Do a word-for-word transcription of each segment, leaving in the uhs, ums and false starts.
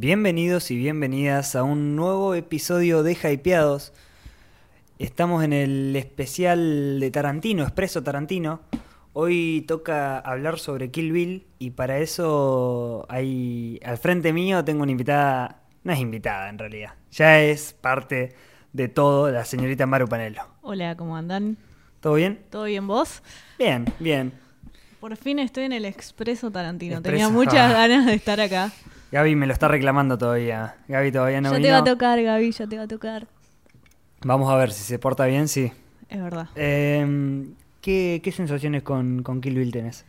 Bienvenidos y bienvenidas a un nuevo episodio de Hypeados. Estamos en el especial de Tarantino, Expreso Tarantino. Hoy toca hablar sobre Kill Bill y para eso hay al frente mío tengo una invitada, no es invitada en realidad, ya es parte de todo, la señorita Maru Panelo. Hola, ¿cómo andan? ¿Todo bien? ¿Todo bien vos? Bien, bien. Por fin estoy en el Expreso Tarantino, Expreso. tenía muchas ganas de estar acá. Gaby me lo está reclamando todavía. Gaby todavía no ya vino. te va a tocar, Gaby, ya te va a tocar. Vamos a ver si se porta bien, sí. Es verdad. Eh, ¿qué, ¿Qué sensaciones con, con Kill Bill tenés?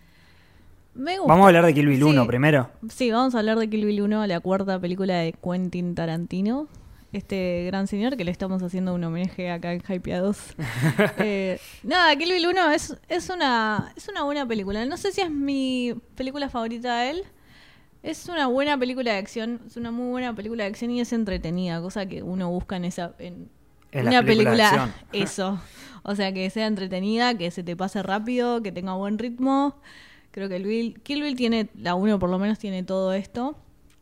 Me gusta. Vamos a hablar de Kill Bill Sí. uno primero. Sí, vamos a hablar de Kill Bill uno, la cuarta película de Quentin Tarantino. Este gran señor que le estamos haciendo un homenaje acá en Hypeados. eh, nada, Kill Bill uno es, es, una, es una buena película. No sé si es mi película favorita de él. Es una buena película de acción, es una muy buena película de acción y es entretenida, cosa que uno busca en esa en, En una las películas de película, acción. eso. O sea, que sea entretenida, que se te pase rápido, que tenga buen ritmo. Creo que el Bill, Kill Bill tiene, la uno por lo menos tiene todo esto.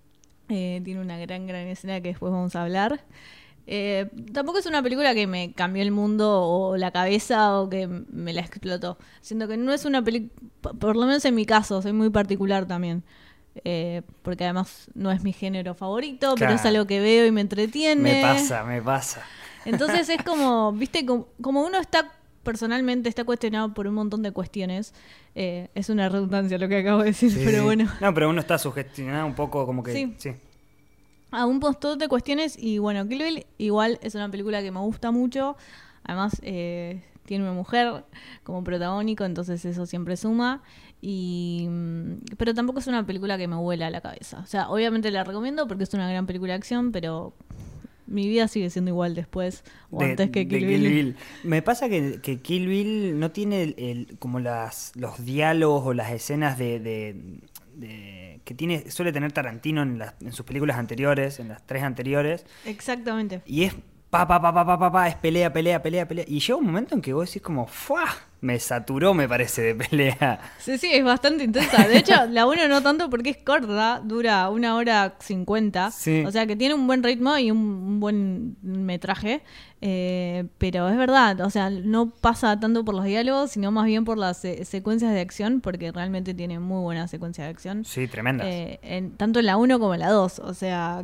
Eh, tiene una gran, gran escena que después vamos a hablar. Eh, tampoco es una película que me cambió el mundo o la cabeza o que me la explotó. Siento que no es una película, por lo menos en mi caso, soy muy particular también. Eh, porque además no es mi género favorito, Claro. pero es algo que veo y me entretiene. Me pasa, me pasa. Entonces es como, viste, como, como uno está personalmente, está cuestionado por un montón de cuestiones. Eh, es una redundancia lo que acabo de decir, Sí, pero sí. bueno. No, pero uno está sugestionado un poco como que... Sí. sí. A un montón de cuestiones y bueno, Kill Bill igual es una película que me gusta mucho. Además eh, tiene una mujer como protagónico, entonces eso siempre suma. Y pero tampoco es una película que me vuela a la cabeza. O sea, obviamente la recomiendo porque es una gran película de acción, pero mi vida sigue siendo igual después o De, antes que Kill, de Bill. Kill Bill. Me pasa que, que Kill Bill no tiene el, el- como las los diálogos o las escenas de, de- de- que tiene suele tener Tarantino en, las, en sus películas anteriores, en las tres anteriores. Exactamente. Y es pa, pa, pa, pa, pa, pa, pa, es pelea, pelea, pelea, pelea. Y llega un momento en que vos decís como, ¡fua! Me saturó, me parece, de pelea. Sí, sí, es bastante intensa. De hecho, la uno no tanto porque es corta, dura una hora cincuenta. Sí. O sea que tiene un buen ritmo y un, un buen metraje. Eh, pero es verdad, o sea, no pasa tanto por los diálogos, sino más bien por las se- secuencias de acción, porque realmente tiene muy buena secuencia de acción. Sí, tremendas. Eh, en, tanto en la uno como en la dos. O sea,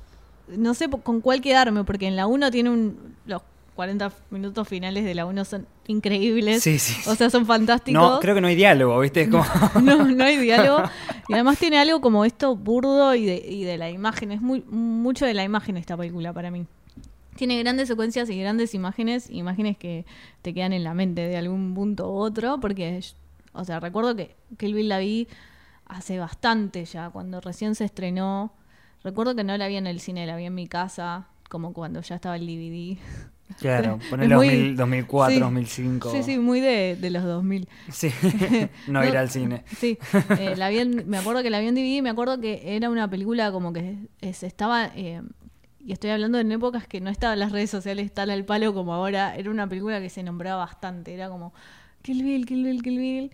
no sé po- con cuál quedarme, porque en la uno tiene un... Los cuarenta minutos finales de la uno son increíbles. Sí, sí, O sea, son fantásticos. No, creo que no hay diálogo, ¿viste? Es como... No, no hay diálogo. Y además tiene algo como esto burdo y de, y de la imagen. Es muy mucho de la imagen esta película para mí. Tiene grandes secuencias y grandes imágenes, imágenes que te quedan en la mente de algún punto u otro, porque, o sea, recuerdo que Kill Bill la vi hace bastante ya, cuando recién se estrenó. Recuerdo que no la vi en el cine, la vi en mi casa, como cuando ya estaba el D V D. Claro, Es ponele muy- dos mil, dos mil cuatro, sí. dos mil cinco. Sí, sí, muy de, de los dos mil. Sí, no, No, ir al cine. Sí, eh, la vi en- me acuerdo que la vi en D V D, me acuerdo que era una película como que eh, se estaba, eh, y estoy hablando en épocas que no estaban las redes sociales tan al palo como ahora, era una película que se nombraba bastante, era como Kill Bill, Kill Bill, Kill Bill,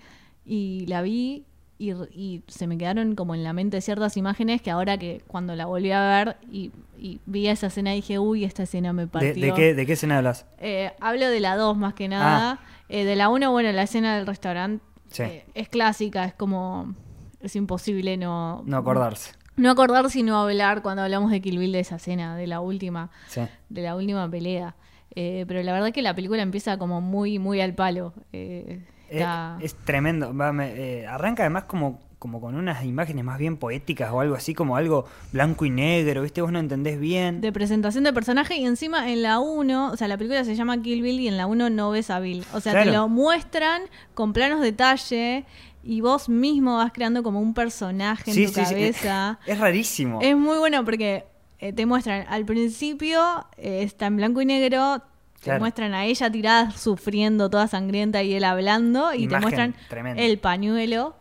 y la vi y, y se me quedaron como en la mente ciertas imágenes que ahora que cuando la volví a ver y, y vi esa escena dije, uy, esta escena me ¿De, partió. de qué, ¿De qué escena hablas? Eh, hablo de la dos más que nada. Eh, de la uno, bueno, la escena del restaurante Sí. eh, es clásica, es como... Es imposible no... No acordarse. No acordarse y no hablar cuando hablamos de Kill Bill de esa escena, de la última, Sí. de la última pelea. Eh, pero la verdad es que la película empieza como muy, muy al palo. Eh, está... Eh, es tremendo. Va, me- eh, arranca además como, como con unas imágenes más bien poéticas o algo así, como algo blanco y negro, ¿viste? Vos no entendés bien. de presentación de personaje y encima en la uno, o sea, la película se llama Kill Bill y en la uno no ves a Bill. O sea, Claro. te lo muestran con planos detalle y vos mismo vas creando como un personaje en Sí, tu sí, sí, cabeza. Es, es rarísimo. Es muy bueno porque eh, te muestran, al principio eh, está en blanco y negro, te Claro. muestran a ella tirada sufriendo, toda sangrienta y él hablando y Imagen te muestran tremenda. el pañuelo.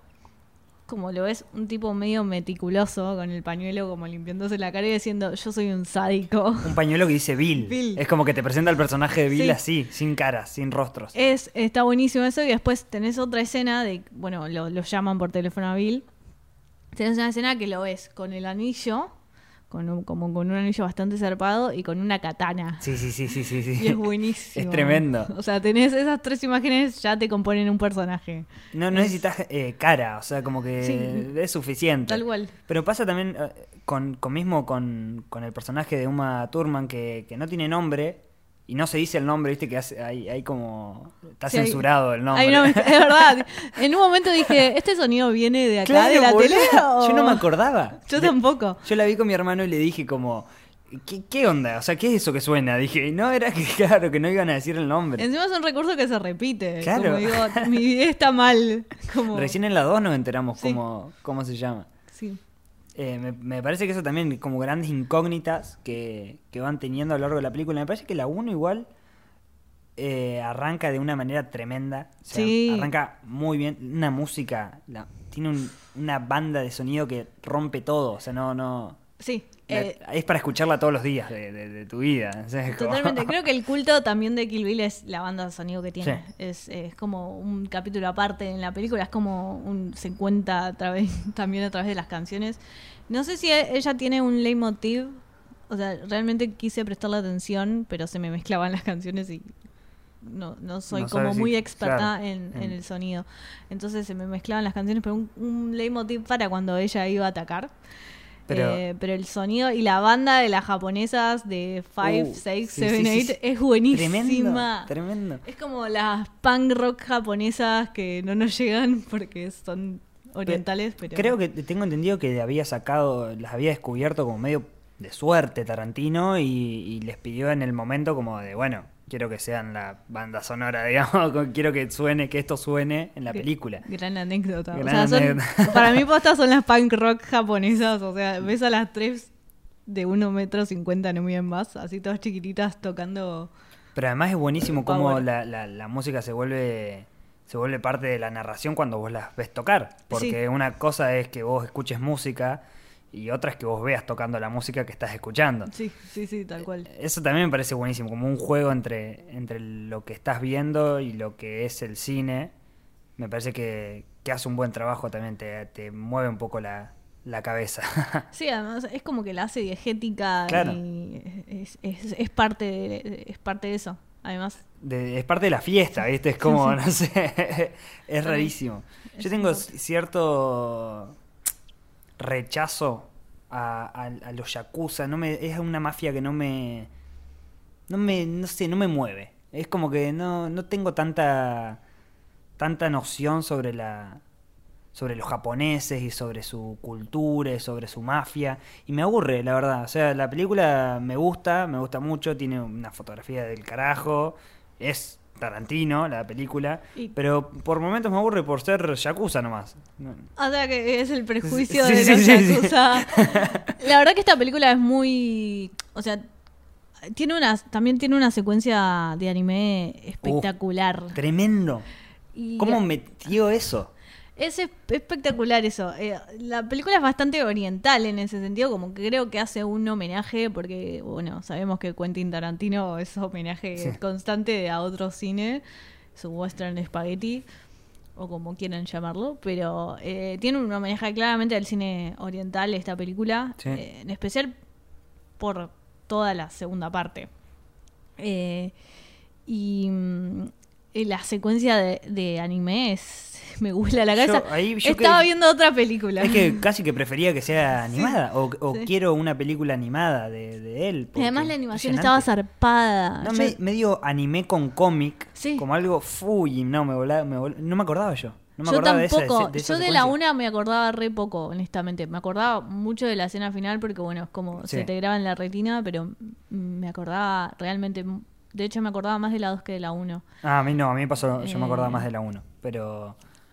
Como lo ves, un tipo medio meticuloso con el pañuelo como limpiándose la cara y diciendo yo soy un sádico. Un pañuelo que dice Bill. Bill. Es como que te presenta el personaje de Bill Sí. así, sin caras, sin rostros. Es, está buenísimo eso y después tenés otra escena de, bueno, lo, lo llaman por teléfono a Bill. Tenés una escena que lo ves con el anillo, con un, como con un anillo bastante zarpado y con una katana. Sí, sí, sí, sí, sí, sí. Y es buenísimo. Es tremendo. O sea, tenés esas tres imágenes, ya te componen un personaje. No, no Es- necesitas eh, cara, o sea, como que Sí. es suficiente. Tal cual. Pero pasa también eh, con, con mismo con, con el personaje de Uma Thurman que, que no tiene nombre y no se dice el nombre, viste que hace, hay, hay como... Está Sí, hay- censurado el nombre. Ay, no, es verdad. En un momento dije, ¿este sonido viene de acá, Claro, de la boludo. tele? o-?" Yo no me acordaba. Yo Le- tampoco. Yo la vi con mi hermano y le dije como... ¿Qué, qué onda? O sea, ¿qué es eso que suena? Dije, y no, era que claro, que no iban a decir el nombre. Encima es un recurso que se repite. Claro. Como digo, mi video está mal. Como... Recién en la dos nos enteramos Sí. cómo, cómo se llama. Sí. Eh, me, me parece que eso también, como grandes incógnitas que, que van teniendo a lo largo de la película. Me parece que la uno igual eh, arranca de una manera tremenda. O sea, Sí. arranca muy bien. Una música, la- tiene un- una banda de sonido que rompe todo. O sea, no, no. Sí. la- eh, es para escucharla todos los días de, de- de tu vida. O sea, es como- Totalmente. Creo que el culto también de Kill Bill es la banda de sonido que tiene. Sí. Es, es como un capítulo aparte en la película. Es como un se cuenta a través, también a través de las canciones. No sé si e- ella tiene un leitmotiv. O sea, realmente quise prestarle atención, pero se me mezclaban las canciones y no, no soy No como sabes si- muy experta claro, en, en en- el sonido. Entonces se me mezclaban las canciones, pero un, un leitmotiv para cuando ella iba a atacar. Pero- Eh, pero el sonido y la banda de las japonesas de five, Uh, six, sí, seven, sí, sí, eight sí. es buenísima. Tremendo, tremendo. Es como las punk rock japonesas que no nos llegan porque son orientales, pero... Creo que tengo entendido que había sacado, las había descubierto como medio de suerte Tarantino y, y les pidió en el momento como de, bueno, quiero que sean la banda sonora, digamos, con- quiero que suene, que esto suene en la Gr- película. Gran anécdota. O Gran sea, son- anécdota. para mí postas son las punk rock japonesas. O sea, ves a las tres de uno metro cincuenta, no bien más, así todas chiquititas tocando... Pero además es buenísimo cómo Power. la, la, la música se vuelve se vuelve parte de la narración cuando vos las ves tocar. Porque Sí. una cosa es que vos escuches música y otra es que vos veas tocando la música que estás escuchando. Sí, sí, sí, tal cual. Eso también me parece buenísimo, como un juego entre, entre lo que estás viendo y lo que es el cine. Me parece que, que hace un buen trabajo también, te, te mueve un poco la, la cabeza. Sí, además es como que la hace diegética Claro. y es, es, es parte de, es parte de eso. Además, De- es parte de la fiesta, ¿viste? Es como, no sé, es rarísimo. Es Yo tengo parte. cierto rechazo a, a, a los yakuza, no me, es una mafia que no me, no me, no sé, no me mueve. Es como que no, no tengo tanta, tanta noción sobre la, sobre los japoneses y sobre su cultura y sobre su mafia y me aburre, la verdad. O sea, la película me gusta, me gusta mucho, tiene una fotografía del carajo, es Tarantino la película, Y- pero por momentos me aburre por ser yakuza nomás. No- o sea que es el prejuicio Sí, de sí, los sí, sí. yakuza. La verdad que esta película es muy, o sea, tiene una, también tiene una secuencia de anime espectacular. Tremendo. Y ¿Cómo metió eso? es esp- espectacular eso. Eh, la película es bastante oriental en ese sentido, como que creo que hace un homenaje, porque, bueno, sabemos que Quentin Tarantino es homenaje Sí. constante a otro cine, su western spaghetti, o como quieran llamarlo, pero eh, tiene un homenaje claramente al cine oriental esta película, Sí. eh, en especial por toda la segunda parte. Eh, y mm, y la secuencia de, de anime es me huele a la Yo- cabeza. ahí yo Estaba que- viendo otra película. Es que casi que prefería que sea animada o, o sí. quiero una película animada de, de él. Y porque además la animación estaba impresionante. zarpada. No, Yo- me- medio anime con cómic, Sí. como algo, fuy, no, me volá- me volá- no me acordaba yo. No me yo acordaba de esa- tampoco. de esa yo de la secuencia. una me acordaba re poco, honestamente. Me acordaba mucho de la escena final porque, bueno, es como Sí. se te graba en la retina, pero mm, me acordaba realmente. De hecho, me acordaba más de la dos que de la uno. Ah, a mí no, a mí me pasó, yo me acordaba Eh. más de la uno, pero...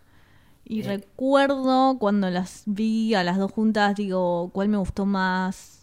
Y Eh. recuerdo cuando las vi a las dos juntas, digo, ¿cuál me gustó más?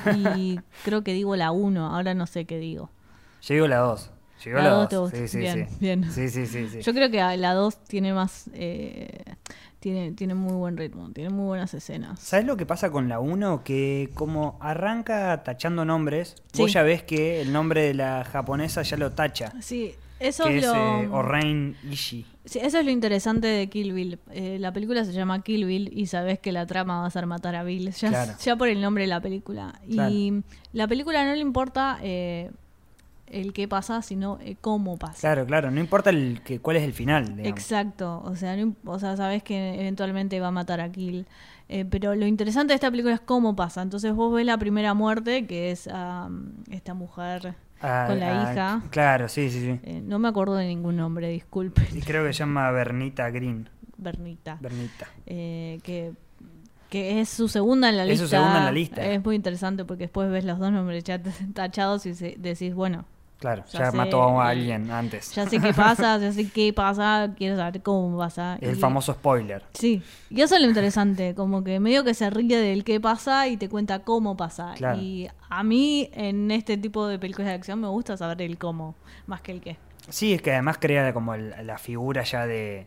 Y creo que digo la uno, ahora no sé qué digo. Yo digo la dos. Llegó La la dos dos. te gusta. Sí, sí, Bien, sí. bien. Sí, sí, sí, sí. Yo creo que a la dos tiene más, eh, tiene, tiene muy buen ritmo, tiene muy buenas escenas. ¿Sabes lo que pasa con la uno? Que como arranca tachando nombres, Sí. vos ya ves que el nombre de la japonesa ya lo tacha. Sí, Eso que es es, lo... eh, Orein Ishii. Sí, eso es lo interesante de Kill Bill. Eh, la película se llama Kill Bill y sabes que la trama va a ser matar a Bill. Ya, Claro. ya por el nombre de la película. Claro. Y la película no le importa eh, el qué pasa, sino eh, cómo pasa. Claro, claro, no importa el que, cuál es el final, digamos. Exacto. O sea, no, o sea, sabes que eventualmente va a matar a Kill. Eh, pero lo interesante de esta película es cómo pasa. Entonces vos ves la primera muerte, que es um, esta mujer... Ah, con la ah, hija. Claro, sí, sí, sí. Eh, no me acuerdo de ningún nombre, disculpen. Y creo que se llama Bernita Green. Bernita. Bernita. Eh, que, que es su segunda en la Es lista. su segunda en la lista. Es muy interesante porque después ves los dos nombres ya tachados y se, decís, bueno, Claro, Ya ya, sé, mató a eh, alguien antes. ya sé qué pasa, ya sé qué pasa, quiero saber cómo pasa. El Y- famoso spoiler. Sí, y eso es lo interesante, como que medio que se ríe del qué pasa y te cuenta cómo pasa. Claro. Y a mí en este tipo de películas de acción me gusta saber el cómo, más que el qué. Sí, es que además crea como el- la figura ya de,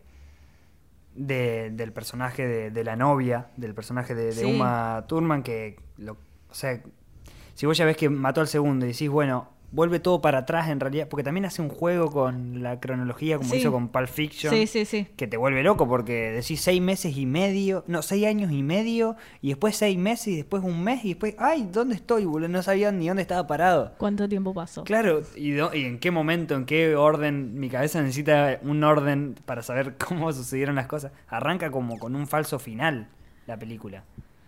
de del personaje de, de la novia, del personaje de, de Sí. Uma Thurman, que, lo, o sea, si vos ya ves que mató al segundo y decís, bueno, vuelve todo para atrás en realidad, porque también hace un juego con la cronología como Sí. hizo con Pulp Fiction. Sí, sí, sí. Que te vuelve loco porque decís seis meses y medio, no, seis años y medio, y después seis meses y después un mes y después, ay, ¿dónde estoy, boludo? No sabía ni dónde estaba parado. ¿Cuánto tiempo pasó? Claro, y, do- y en qué momento, en qué orden, mi cabeza necesita un orden para saber cómo sucedieron las cosas. Arranca como con un falso final la película,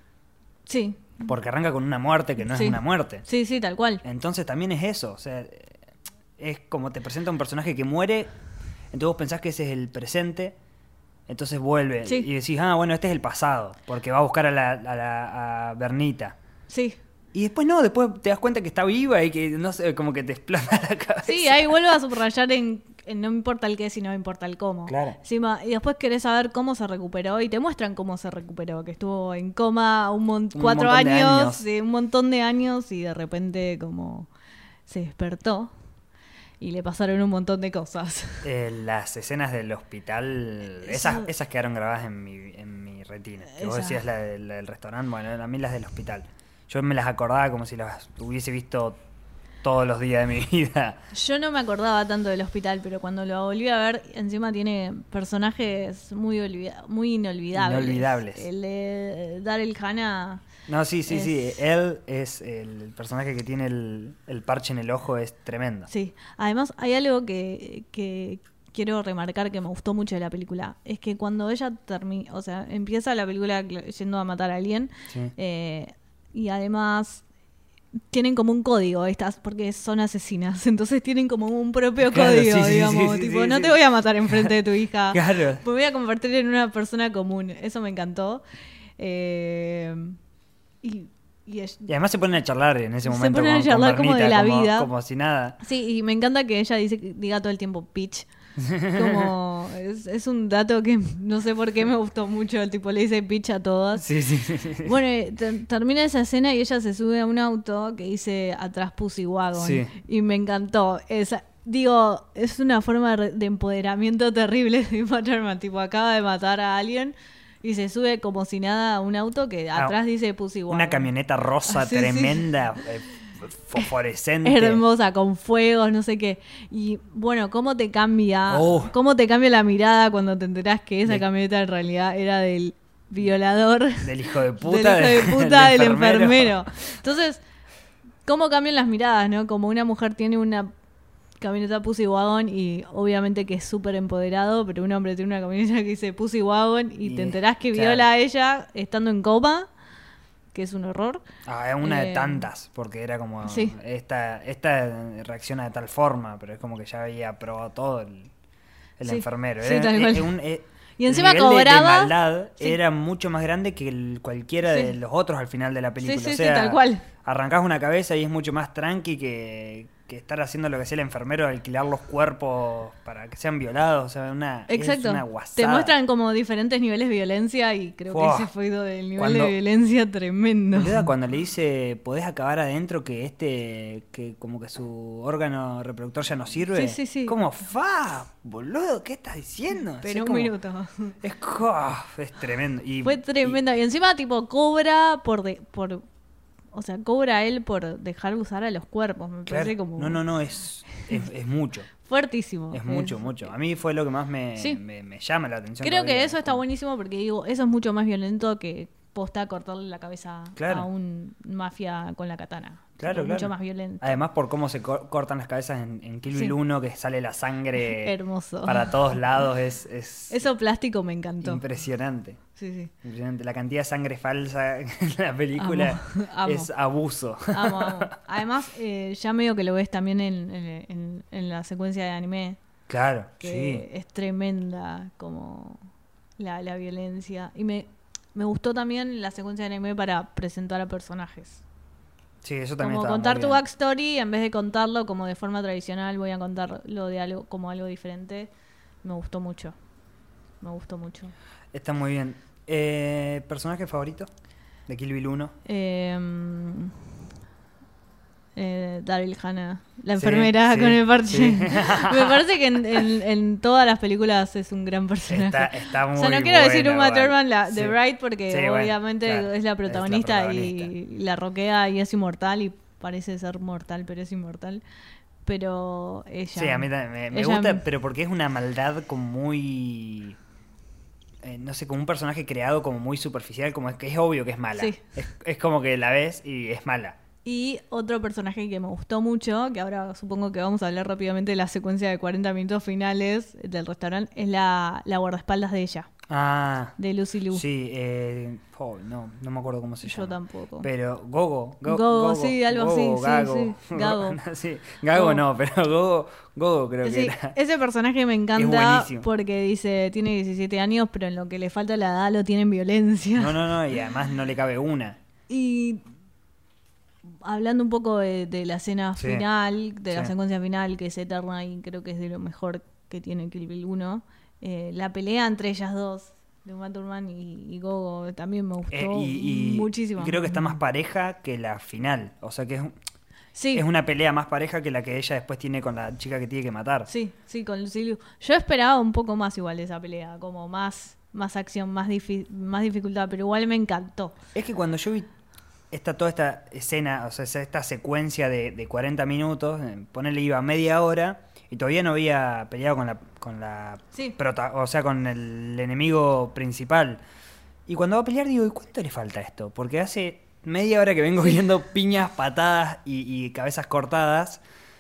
Sí, porque arranca con una muerte que no Sí. es una muerte. sí, sí, tal cual. Entonces también es eso, o sea, es como te presenta un personaje que muere, entonces vos pensás que ese es el presente, entonces vuelve Sí. y decís, ah, bueno, este es el pasado, porque va a buscar a la, a la a Bernita. Sí. Y después no, después te das cuenta que está viva y que no sé, como que te explota la cabeza. Sí, ahí vuelvo a subrayar en, en no me importa el qué, sino me importa el cómo. Claro. Encima, y después querés saber cómo se recuperó y te muestran cómo se recuperó, que estuvo en coma un mon- Un cuatro montón de años, años. sí, un montón de años y de repente como se despertó y le pasaron un montón de cosas. Eh, las escenas del hospital, esas, Eso- esas quedaron grabadas en mi, en mi retina. Que vos Esa. decías la, del- la del restaurante, bueno, a mí las del hospital. Yo me las acordaba como si las hubiese visto todos los días de mi vida. Yo no me acordaba tanto del hospital, pero cuando lo volví a ver, encima tiene personajes muy olvida- muy inolvidables. Inolvidables. El de Daryl Hannah. No, sí, sí, Es- sí. Él es el personaje que tiene el, el parche en el ojo, es tremendo. Sí, además hay algo que, que quiero remarcar que me gustó mucho de la película. Es que cuando ella termina, o sea, empieza la película cl- yendo a matar a alguien, Sí. eh, y además tienen como un código estas, porque son asesinas, entonces tienen como un propio Claro, código, sí, sí, digamos, sí, sí, tipo, sí, no sí. te voy a matar enfrente de tu hija, Claro. me voy a convertir en una persona común, eso me encantó. Eh, y, y es- Y además se ponen a charlar en ese Se momento. ponen a con- con charlar como de Bernita, la vida. Como si nada. Sí, y me encanta que ella dice, diga todo el tiempo pitch. Como es, es un dato que no sé por qué me gustó mucho. El tipo le dice pitch a todas. Sí, sí, sí. sí. Bueno, y ter- termina esa escena y ella se sube a un auto que dice atrás Pussy Wagon. Sí. Y me encantó. Esa, digo, es una forma de, re- de empoderamiento terrible de Uma Thurman. Tipo, acaba de matar a alguien y se sube como si nada a un auto que Ah, atrás dice Pussy Wagon. Una camioneta rosa Ah, sí, sí. tremenda, eh, fosforescente. Hermosa, con fuegos, no sé qué. Y bueno, ¿cómo te cambia? Oh. ¿Cómo te cambia la mirada cuando te enterás que esa De- camioneta en realidad era del violador? Del hijo de puta. del hijo de del- puta del del enfermero. Entonces, ¿cómo cambian las miradas, no? Como una mujer tiene una camioneta Pussy Wagon y obviamente que es súper empoderado, pero un hombre tiene una camioneta que dice Pussy Wagon y, Y te es- enterás que claro. viola a ella estando en coma, que es un horror. Ah, es una de Eh, tantas, porque era como, sí. esta, esta reacciona de tal forma, pero es como que ya había probado todo el, el Sí, enfermero. sí, Era- tal eh, cual. eh, un- eh, Y encima el nivel de- cobraba- de, maldad Sí. era mucho más grande que el- cualquiera Sí. de los otros al final de la película. Sí, sí, o sí, sea, tal cual. arrancás una cabeza y es mucho más tranqui que, que estar haciendo lo que hacía el enfermero, alquilar los cuerpos para que sean violados. O sea, una, es Exacto. una Te guasada. muestran como diferentes niveles de violencia y creo Fua. que ese fue el nivel Cuando- de violencia tremendo. Boluda, cuando le dice, podés acabar adentro que este, que como que su órgano reproductor ya no sirve. Sí, sí, sí. Como, fa, boludo, ¿qué estás diciendo? Pero Es un como- minuto. Es, co- es tremendo. Y, Fue tremenda. Y, encima, tipo, cobra por, de- por o sea, cobra a él por dejar usar a los cuerpos. Me Claro. parece como No, no, no, es, es, es mucho. fuertísimo. Es mucho, mucho. A mí fue lo que más me, Sí. me, me llama la atención. Creo que todavía. eso está buenísimo porque digo, eso es mucho más violento que posta cortarle la cabeza Claro. a un mafia con la katana. Claro, Tipo, claro. Mucho más violento. Además por cómo se cor- cortan las cabezas en, en Kill Bill Sí. uno, que sale la sangre Hermoso. para todos lados, es, es Eso plástico me encantó. impresionante. Sí, sí. Impresionante. La cantidad de sangre falsa en la película Amo, amo. es abuso. Amo, amo. Además, eh, ya medio que lo ves también en, en, en- en la secuencia de anime, Claro, que sí. es tremenda como la, la violencia. Y me, me gustó también la secuencia de anime para presentar a personajes. Sí, eso también Como estaba contar muy tu bien. backstory, en vez de contarlo como de forma tradicional, voy a contarlo de algo como algo diferente. Me gustó mucho. Me gustó mucho. Está muy bien. Eh, ¿Personaje favorito de Kill Bill uno? Eh, eh, Daryl Hannah, la Sí, enfermera sí, con el parche. sí. Me parece que en, en- en todas las películas es un gran personaje. Está, está muy O sea, no quiero decir buena Uma igual. Thurman, la, Sí. The Bride, porque Sí, bueno, obviamente claro, es la protagonista, protagonista. y la roquea y es inmortal y parece ser mortal, pero es inmortal. Pero ella... Sí, a mí también me, me ella- gusta, pero porque es una maldad como muy... eh, no sé, como un personaje creado como muy superficial, como es que es obvio que es mala. Sí. Es, es como que la ves y es mala. Y otro personaje que me gustó mucho, que ahora supongo que vamos a hablar rápidamente de la secuencia de cuarenta minutos finales del restaurante, es la, la guardaespaldas de ella, Ah, de Lucy Liu. sí, eh, oh, no, no me acuerdo cómo se Yo llama. tampoco. Pero Gogo, Go- Gogo, sí, algo así, Gogo, sí, Gago. sí, Gago. Sí, Gago Gogo. no, pero Gogo, Gogo creo que Sí, era. ese personaje me Es encanta buenísimo. porque dice, tiene diecisiete años, pero en lo que le falta la edad lo tiene en violencia. No, no, no, y además no le cabe una. Y hablando un poco de, de la escena Sí, final, de la sí. secuencia final, que es eterna y creo que es de lo mejor que tiene Kill Bill uno, eh, la pelea entre ellas dos, de Uma Thurman y, y Gogo, también me gustó Eh, y, y- muchísimo. y creo que está más pareja que la final. O sea que es, un- Sí, es una pelea más pareja que la que ella después tiene con la chica que tiene que matar. sí, sí, con Lucy Liu. Yo esperaba un poco más igual de esa pelea, como más, más acción, más, difi- más dificultad, pero igual me encantó. Es que cuando yo vi esta, toda esta escena, o sea, esta secuencia de, de cuarenta minutos, eh, ponerle iba media hora y todavía no había peleado con la, con la Sí. prota- o sea, con el enemigo principal. Y cuando va a pelear digo, ¿y cuánto le falta a esto? Porque hace media hora que vengo viendo piñas, patadas y, y cabezas cortadas.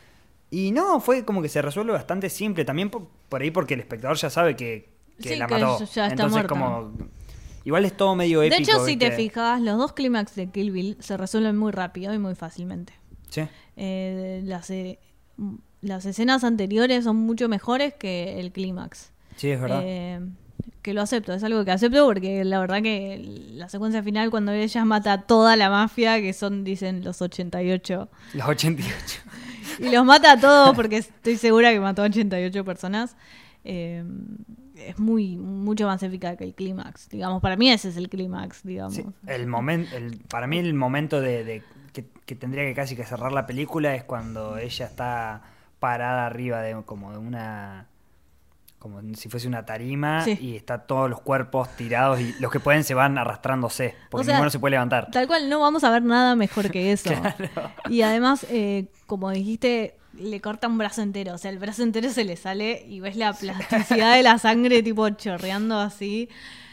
Y no, fue como que se resuelve bastante simple. También por, por ahí porque el espectador ya sabe que, que Sí, la que mató. ya está Entonces muerta. como... Igual es todo medio De épico. hecho, si te ¿viste? fijas, los dos clímax de Kill Bill se resuelven muy rápido y muy fácilmente. Sí. Eh, las, eh, las escenas anteriores son mucho mejores que el clímax. Sí, es verdad. Eh, que lo acepto, es algo que acepto porque la verdad que la secuencia final cuando ella mata a toda la mafia, que son, dicen, los ochenta y ocho, Los ochenta y ocho. y los mata a todos porque estoy segura que mató a ochenta y ocho personas, eh, es muy mucho más eficaz que el clímax. Digamos, para mí ese es el clímax, digamos. Sí, el momento, el, para mí el momento de, de que, que tendría que casi que cerrar la película es cuando ella está parada arriba de como de una, como si fuese una tarima, Sí. y está todos los cuerpos tirados y los que pueden se van arrastrándose porque O sea, ninguno se puede levantar. Tal cual, no vamos a ver nada mejor que eso. Y además, eh, como dijiste, le corta un brazo entero. O sea, el brazo entero se le sale y ves la plasticidad de la sangre tipo chorreando así.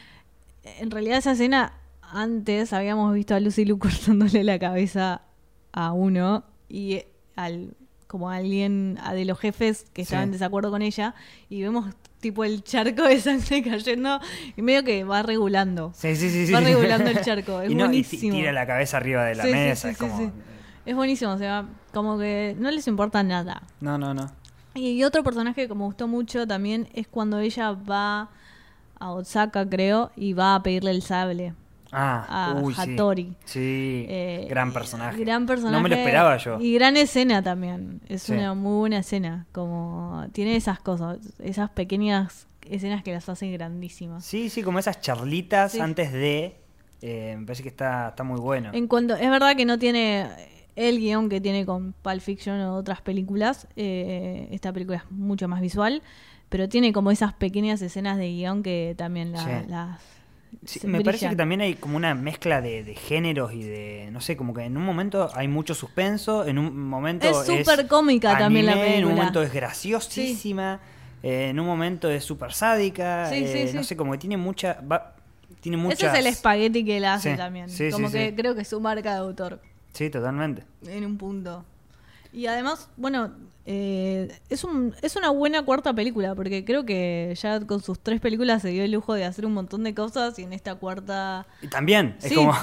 En realidad esa escena, antes habíamos visto a Lucy Liu cortándole la cabeza a uno y eh, al como a alguien a de los jefes que estaban Sí. en desacuerdo con ella, y vemos tipo el charco de sangre cayendo y medio que va regulando. Sí, sí, sí, sí. Va regulando el charco, es y no, y buenísimo. ti- tira la cabeza arriba de la Sí, sí, mesa, sí, es sí, como... sí. Es buenísimo, o sea, como que no les importa nada. No, no, no. Y otro personaje que me gustó mucho también es cuando ella va a Osaka, creo, y va a pedirle el sable Ah, a uy, sí. Hattori. Sí, Eh, gran personaje. Gran personaje. No me lo esperaba yo. Y gran escena también. Es Sí. una muy buena escena. Como tiene esas cosas, esas pequeñas escenas que las hacen grandísimas. Sí, sí, como esas charlitas Sí. antes de... eh, me parece que está, está muy bueno. En cuanto, es verdad que no tiene el guión que tiene con Pulp Fiction o otras películas. Eh, esta película es mucho más visual, pero tiene como esas pequeñas escenas de guión que también la- Sí. las, Sí, se- me parece que brillan. también hay como una mezcla de, de géneros y de, no sé, como que en un momento hay mucho suspenso, en un momento Es súper cómica también la anime, en un película. momento es graciosísima, eh, en un momento es súper sádica, Sí, sí, eh, sí. no sé, como que tiene mucha, va- tiene Ese muchas... es el espagueti que él hace Sí, también. sí, sí, Como sí. que creo que es su marca de autor. Sí, totalmente. En un punto. Y además, bueno, eh, es, un, es una buena cuarta película, porque creo que ya con sus tres películas se dio el lujo de hacer un montón de cosas y en esta cuarta... Y también, es Sí, como...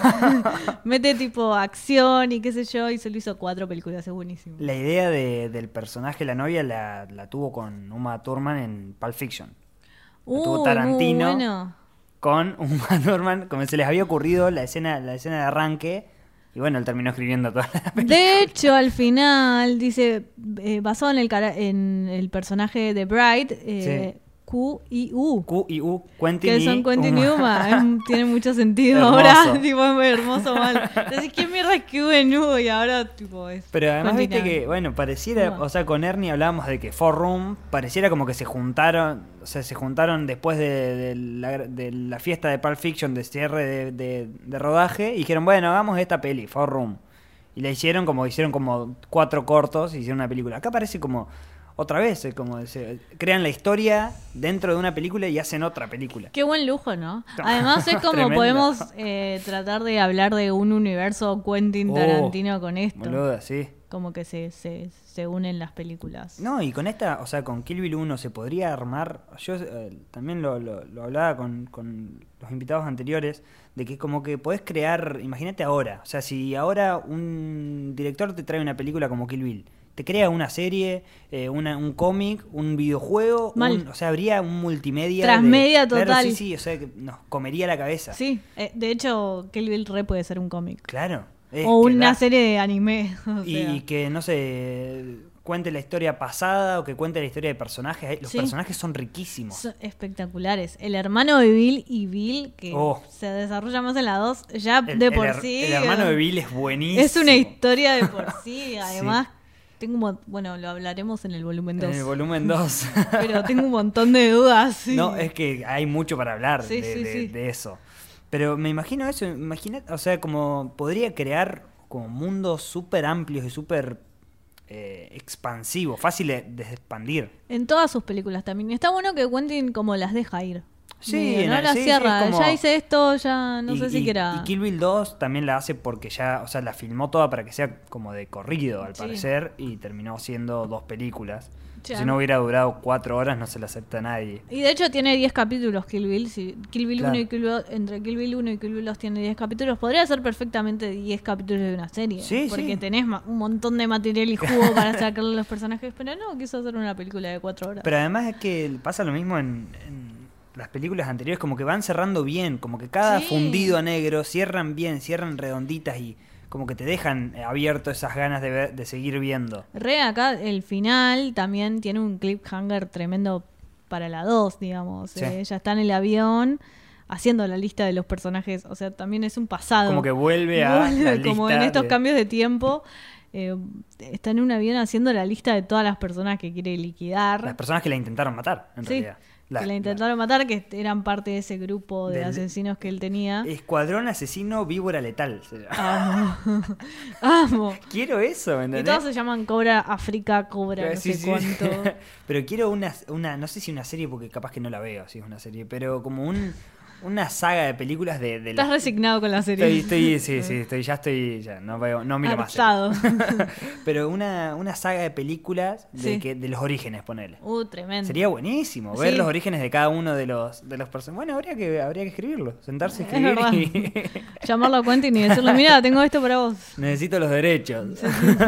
mete tipo acción y qué sé yo, y solo hizo cuatro películas, es buenísimo. La idea de- del personaje, la novia, la, la tuvo con Uma Thurman en Pulp Fiction. La tuvo Uy, muy Tarantino bueno. con Uma Thurman, como se les había ocurrido la escena, la escena de arranque, y bueno, él terminó escribiendo toda la película. De hecho, al final dice, eh, basado en el, cara- en el personaje de Bright, eh, Q y U. Q y U, Quentin Que y son Quentin y Uma. Uma. Es- tiene mucho sentido Hermoso. ahora. Tipo, es muy hermoso mal. Entonces, ¿quién mierda es Q en U? Y ahora, tipo, es. Pero además Quentin viste y- que, bueno, pareciera, Uma. o sea, con Ernie hablábamos de que Four Room pareciera como que se juntaron, o sea, se juntaron después de, de la, de la fiesta de Pulp Fiction, de cierre de, de- de rodaje, y dijeron, bueno, hagamos esta peli, Four Room. Y la hicieron como, hicieron como cuatro cortos y hicieron una película. Acá parece como, otra vez, eh, como se, crean la historia dentro de una película y hacen otra película. Qué buen lujo, ¿no? Además, es como Tremendo. podemos eh, tratar de hablar de un universo Quentin Oh, Tarantino con esto. Boluda, sí. Como que se, se, se unen las películas. No, y con esta, o sea, con Kill Bill uno se podría armar, yo eh, también lo, lo, lo hablaba con, con los invitados anteriores, de que como que podés crear, imagínate ahora, o sea, si ahora un director te trae una película como Kill Bill, te crea una serie, eh, una, un cómic, un videojuego, Mal. un- o sea, habría un multimedia. Transmedia de, Claro, total. sí, sí, o sea, que nos comería la cabeza. Sí, eh, de hecho, Kill Bill re puede ser un cómic. Claro. es O que una da- serie de anime. o Y, sea. y que, no sé, cuente la historia pasada o que cuente la historia de personajes. Los Sí. personajes son riquísimos. Son espectaculares. El hermano de Bill y Bill, que Oh. se desarrolla más en la dos, ya El, de el por her- sí. el hermano eh, de Bill es buenísimo. Es una historia de por sí. Además, tengo un mon- bueno, lo hablaremos en el volumen dos. En el volumen dos. Pero tengo un montón de dudas. sí. No, es que hay mucho para hablar Sí, de, sí, de- sí. de eso. Pero me imagino eso, imagina, o sea, como podría crear como mundos súper amplios y súper eh, expansivos, fáciles de expandir. En todas sus películas también. Y está bueno que Quentin como las deja ir. Sí, Medio, en no el- la sí, sí, cierra. es como- Ya hice esto, ya no y, sé si y- quiera. y Kill Bill dos también la hace porque ya, o sea, la filmó toda para que sea como de corrido, al Sí. parecer, y terminó siendo dos películas. Sí, si a no mí- hubiera durado cuatro horas, no se la acepta a nadie. Y de hecho tiene diez capítulos Kill Bill. Si Kill Bill Claro. uno y Kill Bill dos, entre Kill Bill uno y Kill Bill dos tiene diez capítulos. Podría ser perfectamente diez capítulos de una serie. Sí, porque sí. tenés ma- un montón de material y jugo para sacarle a los personajes. Pero no, quiso hacer una película de cuatro horas. Pero además es que pasa lo mismo en, en las películas anteriores, como que van cerrando bien, como que cada Sí. fundido a negro cierran bien, cierran redonditas y como que te dejan eh, abierto esas ganas de, ver- de seguir viendo. Re acá el final también tiene un cliffhanger tremendo para la dos, digamos. Sí. Eh, ella está en el avión haciendo la lista de los personajes. O sea, también es un pasado. Como que vuelve a Vuelve, la lista como en estos de- cambios de tiempo. eh, está en un avión haciendo la lista de todas las personas que quiere liquidar. Las personas que la intentaron matar, en Sí, realidad. La- que la intentaron matar, que eran parte de ese grupo de Del- asesinos que él tenía. la- Escuadrón Asesino Víbora Letal. se llama. Amo. Amo. Quiero eso, ¿me Y entendés? todos se llaman Cobra África, Cobra, no Sí, sé sí. cuánto. Pero quiero una, una, no sé si una serie, porque capaz que no la veo, si es una serie, pero como un, una saga de películas de, de Estás las- resignado con la serie. Estoy, estoy, sí, sí, estoy, ya estoy, ya no veo, no miro más Hartado. series. Pero una, una saga de películas de, Sí. que, de los orígenes, ponele. Uh, tremendo. Sería buenísimo ver Sí. los orígenes de cada uno de los de los personajes. Bueno, habría que habría que escribirlo, sentarse a Es escribir verdad. y Llamarlo a Quentin y decirle, mira, tengo esto para vos. necesito los derechos.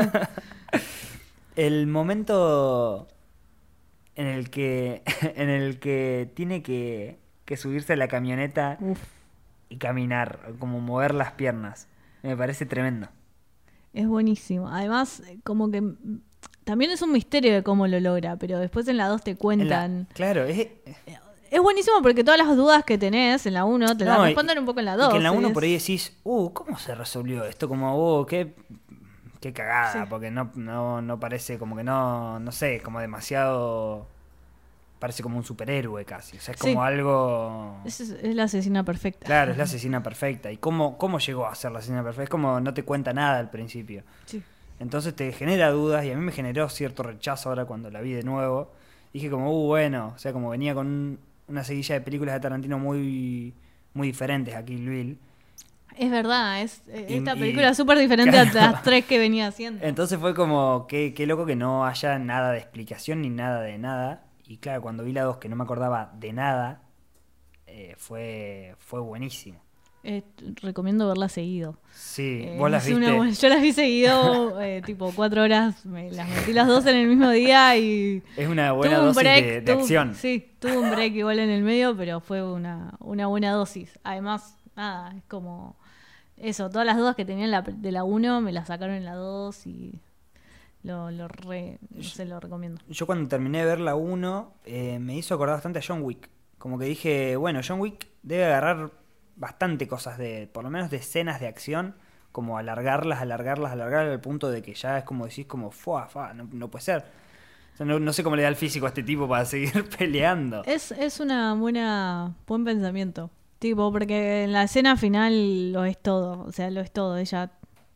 El momento en el que en el que tiene que, que subirse a la camioneta Uf, y caminar, como mover las piernas. Me parece tremendo. es buenísimo. Además, eh, como que mm, también es un misterio de cómo lo logra, pero después en la dos te En la- cuentan. claro, es, Es buenísimo porque todas las dudas que tenés en la uno te las No, y- responden un poco en la y dos. que en la uno es- por ahí decís, uh, ¿cómo se resolvió esto? Como, uh, qué, qué cagada, Sí. porque no, no, no parece como que no, no sé, como demasiado parece como un superhéroe casi. O sea, es Sí. como algo... Es, es la asesina perfecta. Claro, es la asesina perfecta. ¿Y cómo, cómo llegó a ser la asesina perfecta? Es como no te cuenta nada al principio. Sí. Entonces te genera dudas y a mí me generó cierto rechazo ahora cuando la vi de nuevo. Dije como, uh, bueno, o sea, como venía con un- una seguilla de películas de Tarantino muy, muy diferentes a Kill Bill. Es verdad, es eh, Y- esta y- película es súper diferente a claro. las tres que venía haciendo. Entonces fue como, qué, qué loco que no haya nada de explicación ni nada de nada. Y claro, cuando vi la dos que no me acordaba de nada, eh, fue, fue buenísimo. Eh, recomiendo verla seguido. Sí, Eh, vos las es una viste. buena- yo las vi seguido, eh, tipo cuatro horas, me las metí las dos en el mismo día y Es una buena tuve un dosis break, de, de tuve- acción. Sí, tuve un break igual en el medio, pero fue una, una buena dosis. Además, nada, es como eso, todas las dudas que tenía en la, de la uno me las sacaron en la dos y lo, lo re, no sé, lo recomiendo. Yo cuando terminé de ver la uno, eh, me hizo acordar bastante a John Wick. Como que dije, bueno, John Wick debe agarrar bastante cosas de, por lo menos de escenas de acción, como alargarlas, alargarlas, alargarlas al punto de que ya es como decís, como, fuá, fa, no, no puede ser. O sea, no, no sé cómo le da el físico a este tipo para seguir peleando. Es, es una buena, buen pensamiento. Tipo, porque en la escena final lo es todo. O sea, lo es todo. Ella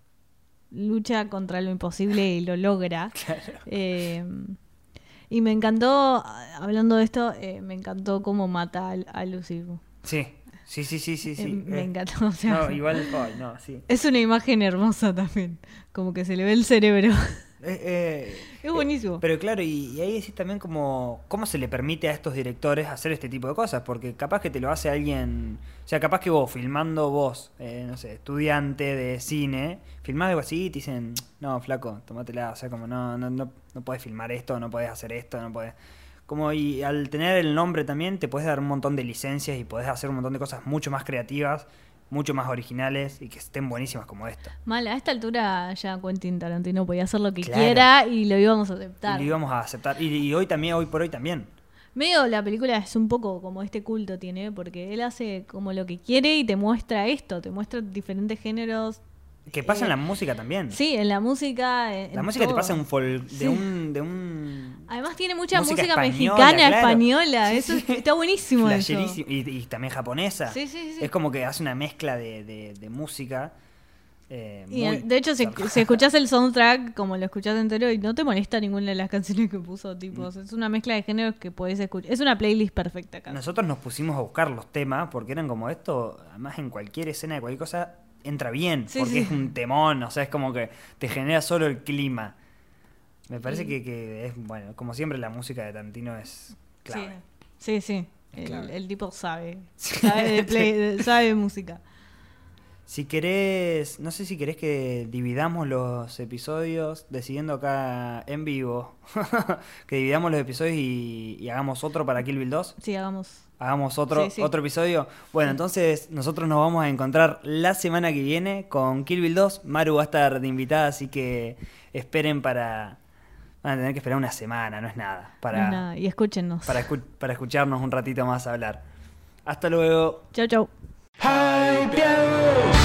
lucha contra lo imposible y lo logra. Claro. Eh, y me encantó, hablando de esto, eh, me encantó cómo mata a, a Lucy. Sí, sí, sí, sí, sí. sí. Eh, me Eh, encantó. O sea, No, igual, ay, no, sí. es una imagen hermosa también. Como que se le ve el cerebro. Eh, eh, Es buenísimo. eh, pero claro, y, y ahí decís también como cómo se le permite a estos directores hacer este tipo de cosas, porque capaz que te lo hace alguien, o sea, capaz que vos filmando vos, eh, no sé, estudiante de cine, filmás algo así y te dicen, no, flaco, tomátela, o sea, como no, no, no, no podés filmar esto, no podés hacer esto, no podés... Como y al tener el nombre también te podés dar un montón de licencias y podés hacer un montón de cosas mucho más creativas, mucho más originales y que estén buenísimas como esta. Mal, a esta altura ya Quentin Tarantino podía hacer lo que Claro. quiera y lo íbamos a Y aceptar. lo íbamos a aceptar. Y, y hoy también, hoy por hoy también. Medio la película es un poco como este culto tiene, porque él hace como lo que quiere y te muestra esto, te muestra diferentes géneros. Que pasa Eh, en la música también. Sí, en la música. en- La en música te todo. pasa un fol- Sí. de un de un Además tiene mucha música música, española, mexicana, claro. española. Sí, Eso sí. está buenísimo eso. flasherísimo. Y, y también japonesa. Sí, sí, sí. Es como que hace una mezcla de, de, de música. eh, Y muy eh, de hecho, si, zarpada. si escuchás el soundtrack, como lo escuchás entero, y no te molesta ninguna de las canciones que puso, tipo, Mm. o sea, es una mezcla de géneros que podés escuchar. Es una playlist perfecta acá. Nosotros nos pusimos a buscar los temas porque eran como esto, además en cualquier escena de cualquier cosa entra bien, Sí, porque sí. es un temón, o sea, es como que te genera solo el clima. Me parece Y- que, que es, bueno, como siempre la música de Tarantino es clave. Sí, sí. sí. Es El, clave. el tipo sabe. Sí. Sabe de, play- de- sabe de música. Si querés, no sé si querés que dividamos los episodios, decidiendo acá en vivo, que dividamos los episodios y, y hagamos otro para Kill Bill dos. Sí, hagamos. Hagamos otro, Sí, sí. otro episodio. Bueno, entonces nosotros nos vamos a encontrar la semana que viene con Kill Bill dos. Maru va a estar de invitada, así que esperen para... Van a tener que esperar una semana, no es nada. Para, Nada, y escúchenos. para, escu- para escucharnos un ratito más hablar. Hasta luego. Chau, chau. Hype House.